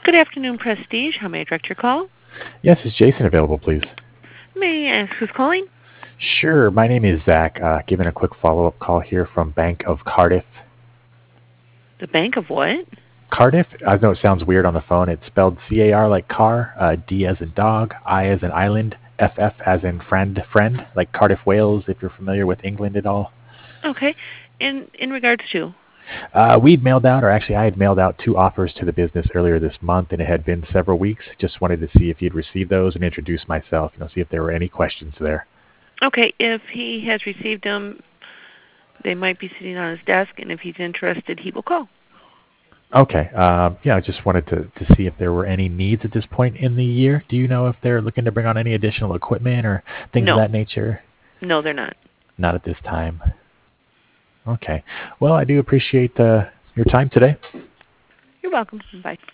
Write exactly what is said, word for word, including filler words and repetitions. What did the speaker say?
Good afternoon, Prestige. How may I direct your call? Yes, is Jason available, please? May I ask who's calling? Sure. My name is Zach. Uh, giving a quick follow-up call here from Bank of Cardiff. The Bank of what? Cardiff. I know it sounds weird on the phone. It's spelled C A R like car, uh, D as in dog, I as in island, F F as in friend, friend, like Cardiff, Wales. If you're familiar with England at all. Okay. In in regards to? Uh, we'd mailed out, or actually, I had mailed out two offers to the business earlier this month, and it had been several weeks. Just wanted to see if you'd received those and introduce myself. You know, see if there were any questions there. Okay. If he has received them, they might be sitting on his desk, and if he's interested, he will call. Okay. Um, yeah, I just wanted to, to see if there were any needs at this point in the year. Do you know if they're looking to bring on any additional equipment or things of No. that nature? No, they're not. Not at this time. Okay. Well, I do appreciate uh, your time today. You're welcome. Bye.